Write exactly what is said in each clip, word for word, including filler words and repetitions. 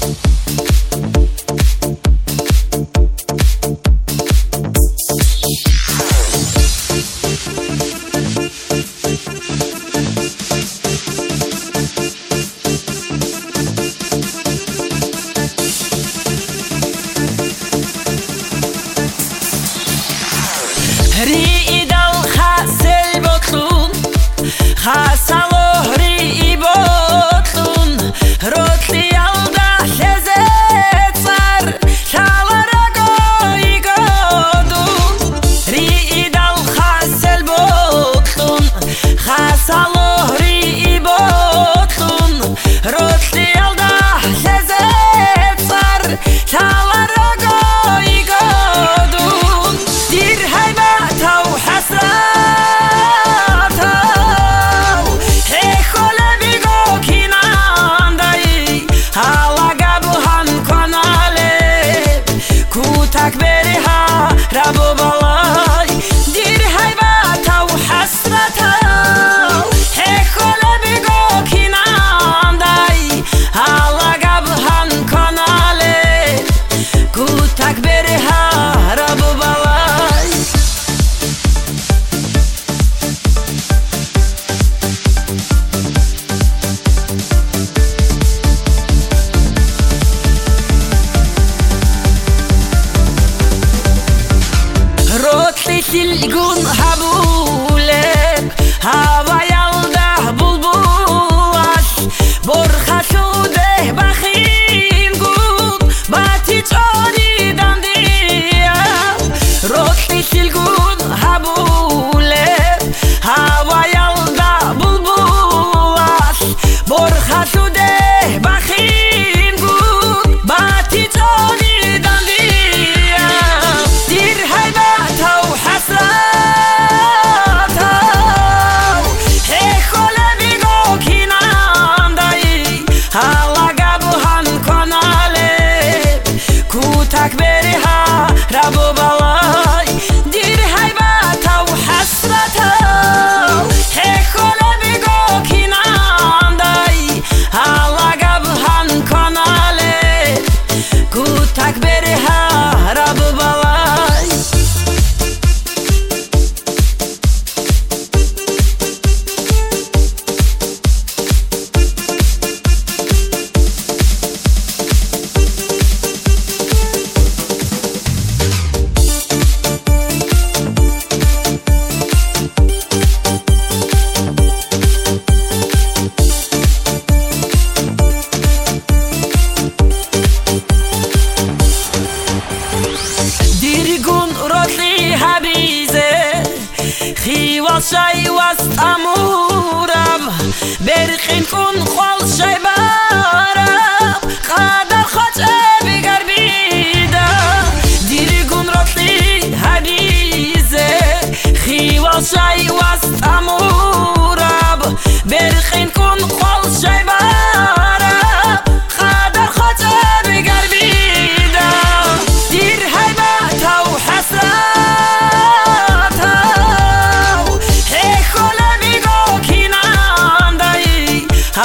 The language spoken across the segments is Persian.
Риидал хасел ботлун хасало ри ботлун ротли алда лезецар шалараго игодун Риидал хасел ботлун хасало ри ботлун ротли алда лезецар шалараго игодун Дир хайбатау حسرتو هخول بیگو کیناندایی حالا گبوهن کناله کوتک بری ها ربو بالای دیر حیبتو حسرتو هخول بیگو کیناندایی حالا گبوهن کناله کوتک بری ها ربو بالای Silgun habulek hava yalda bulbulas borxashude bakhin gud bati chori dandiya rotli silgun habulek hava yalda bulbulas borxashude bakhin gud bati chori dandiya dir haybatau کوتک بری ها ربو بالای دیر حیبتو حسرتو هخول بیگو کیناندایی حالا گبهن کناله کوتک بری ها ربو بالای خیواز شای وست امورم برخین کن خال شای بارم قدر خاچه بگر بیدم دیرگون راتلی حبیزه خیواز شای وست امورم برخین کن خال شای بارم قدر خاچه بگر بیدم دیر حیبتو حسرت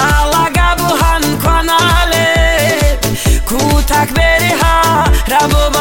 کوتک بری ها ربو